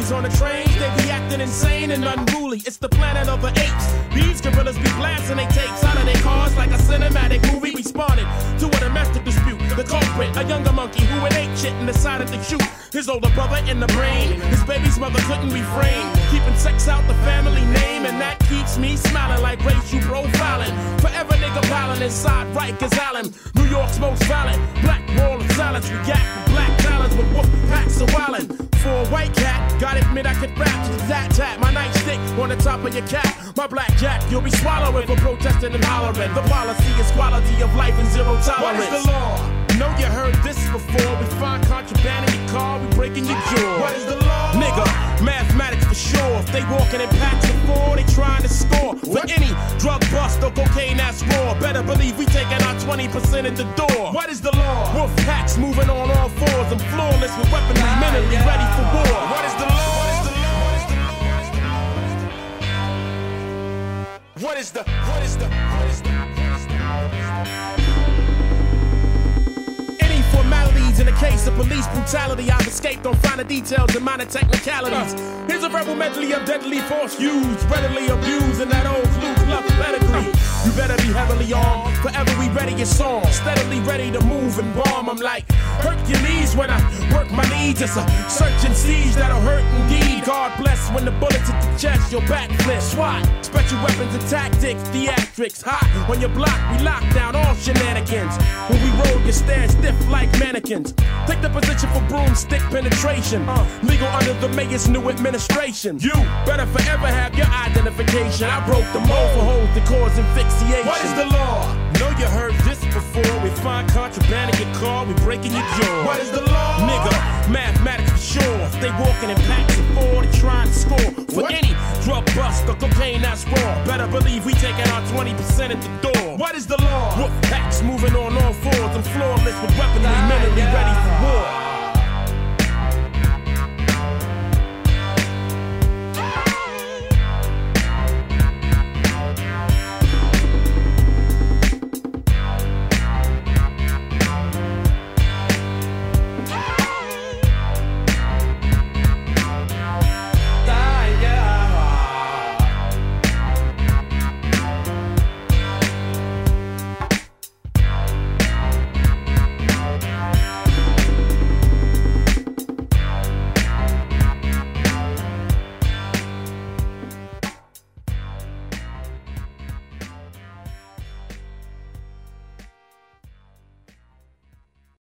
Maladies on the trains, they be acting insane and unruly. It's the planet of the apes. These gorillas be blasting they tapes out of their cars like a cinematic movie. Responded to a domestic dispute. The culprit, a younger monkey who it ain't shit and decided to shoot his older brother in the brain. His baby's mother couldn't refrain, keeping sex out the family name, and that keeps me smiling like racial profiling. Forever nigga piling inside Rikers Island, New York's most violent. Black wall of silence, react with black talents, but wolf packs are wildin'. For a white cat, gotta admit I could rap to the tat-tat. My nightstick on the top of your cap. My blackjack, you'll be swallowing for protesting and hollering. The policy is quality of life and zero tolerance. What is the law? Know you heard this before. We find contraband in your car, we breaking your jaw. What is the law? Nigga, mathematics for sure. If they walking in packs of 4, they trying to score. For any drug bust or cocaine that's raw, better believe we taking our 20% at the door. What is the law? Wolf packs moving on all fours. I'm flawless with weaponry, mentally ready for war. What is the law? What is the Any formalities in the case of police brutality, I've escaped, don't find the details and minor technicalities. Here's a verbal medley of deadly force used, readily abused in that old blue bluff pedigree. You better be heavily armed, forever we ready your song, steadily ready to move and bomb. I'm like Hercules when I work my needs. It's a search and siege that'll hurt indeed. God bless when the bullets hit the chest, your back flips. SWAT, special weapons and tactics, theatrics. Hot on your block, we lock down all shenanigans. When we roll, you stand stiff like mannequins. Take the position for broomstick penetration. Legal under the mayor's new administration. You better forever have your identification. I broke the mold for hold the cause and asphyxiation. What is the law? Know you heard this before. We find contraband in your car, we breaking your jaw. What is the law? Nigga, mathematics for sure. If they walking in packs of 4, they trying to score. For any drug bust or cocaine that's raw, better believe we taking our 20% at the door. What is the law? Wolf packs moving